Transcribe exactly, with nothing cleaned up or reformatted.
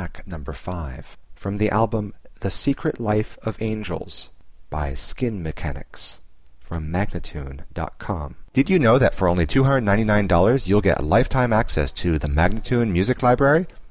track number five, from the album The Secret Life of Angels by Skin Mechanics, from Magnatune dot com. Did you know that for only two hundred ninety-nine dollars you'll get lifetime access to the Magnatune Music Library?